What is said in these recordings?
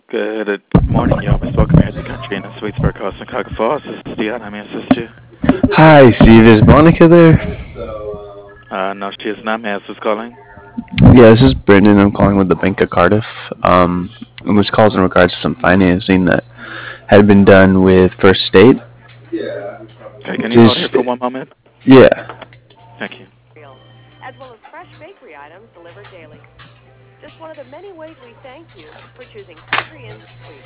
Good morning, y'all. Welcome here to the Country Inn and Suites for Cuyahoga Falls. This is Dion. How may I assist you? Hi, Steve. Is Monica there? No, she is not. May I ask who's calling? Yeah, this is Brendan. I'm calling with the Bank of Cardiff. And this call's in regards to some financing that had been done with First State. Okay, can you hold here Just, for one moment? yeah. Thank you. As well as fresh bakery items delivered daily. Just one of the many ways we thank you for choosing Country Inn Suites.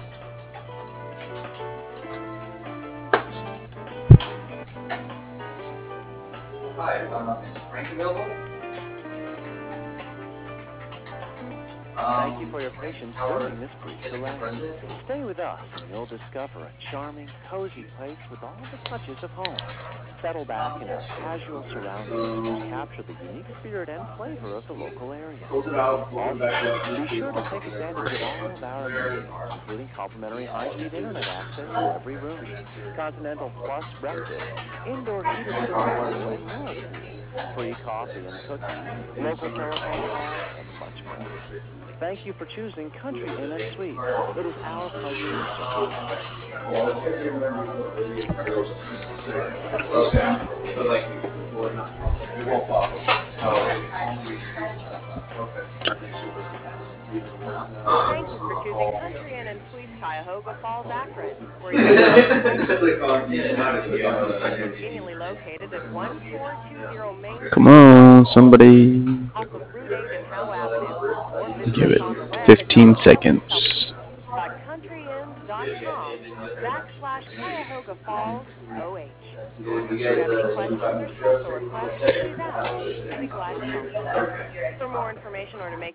Thank you for your patience during this brief delay. Stay with us and you'll discover a charming, cozy place with all the touches of home. Settle back in our casual surroundings and capture the unique spirit and flavor of the local area. Also, be sure to take advantage of all of our amenities, including complimentary high-speed internet access in every room, Continental Plus breakfast, indoor heated swimming pool and whirlpool, free coffee and cookies, local telephone calls, and much more. Thank you for choosing Country Inn and Suites. It is our pleasure to Thank you for choosing Country Inn and Suites Cuyahoga Falls, Akron, where you conveniently located at 1420 Main Come Street, on, Suite somebody. off of Route 8 and Howe Avenue, or visit Give us it on the web at 15 seconds. cuyahoga falls OH. If you have any questions or special requests, please ask. We'll be glad to help. For more information or to make